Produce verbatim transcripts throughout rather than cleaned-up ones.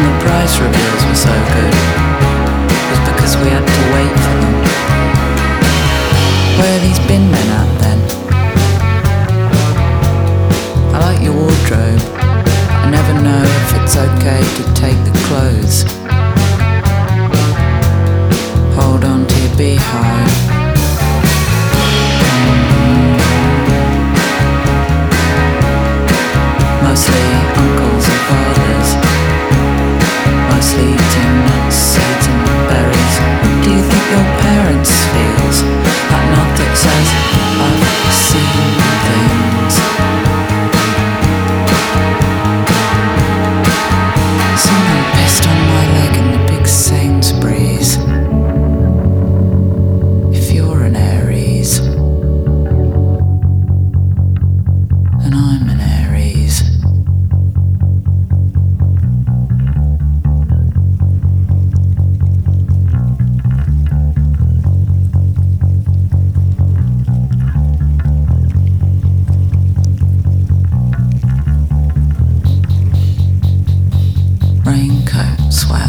reason the price reveals were so good was because we had to wait for them. Where have these bin men at then? I like your wardrobe. I never know if it's okay to take the clothes. Hold on to your beehive. Mostly uncles and fathers, mostly eating nuts, eating berries. What do you think your parents feels? That nod that says, I've seen things. Someone pissed on my leg in the big Sainsbury's. If you're an Aries, and I'm an Aries. Raincoat sweat.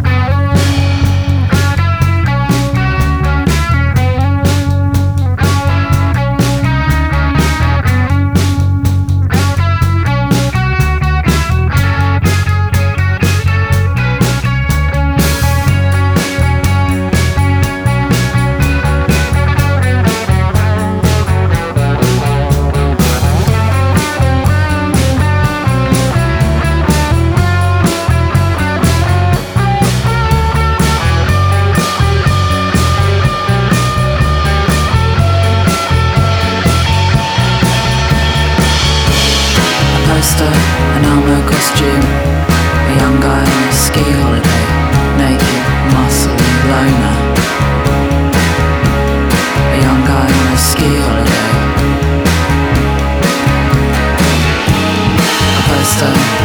An Elmo costume, a young guy on a ski holiday, naked, muscly, loner. A young guy on a ski holiday. A poster.